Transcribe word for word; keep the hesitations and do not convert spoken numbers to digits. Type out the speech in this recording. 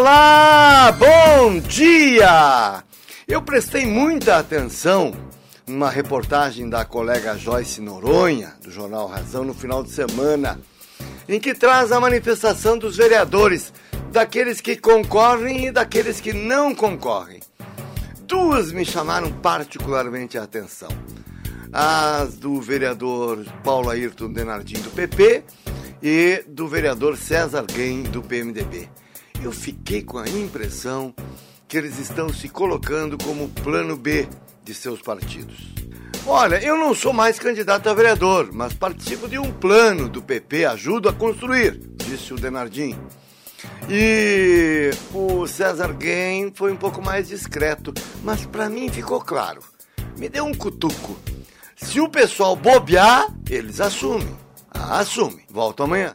Olá, bom dia! Eu prestei muita atenção numa reportagem da colega Joyce Noronha, do Jornal Razão, no final de semana, em que traz a manifestação dos vereadores, daqueles que concorrem e daqueles que não concorrem. Duas me chamaram particularmente a atenção. As do vereador Paulo Ayrton Denardim, do P P, e do vereador César Guem, do P M D B. Eu fiquei com a impressão que eles estão se colocando como plano B de seus partidos. Olha, eu não sou mais candidato a vereador, mas participo de um plano do P P, ajudo a construir, disse o Denardim. E o César Guem foi um pouco mais discreto, mas para mim ficou claro. Me deu um cutuco. Se o pessoal bobear, eles assumem. Ah, assume. Volto amanhã.